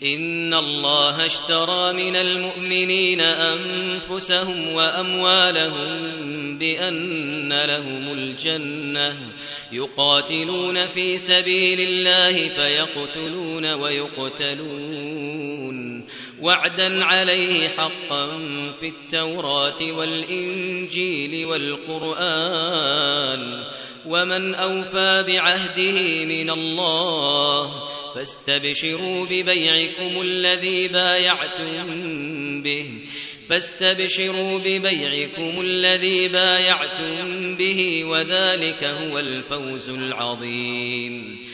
إن الله اشترى من المؤمنين أنفسهم وأموالهم بأن لهم الجنة يقاتلون في سبيل الله فيقتلون ويقتلون وعدا عليه حقا في التوراة والإنجيل والقرآن ومن أوفى بعهده من الله فاستبشروا ببيعكم الذي بايعتم به وذلك هو الفوز العظيم.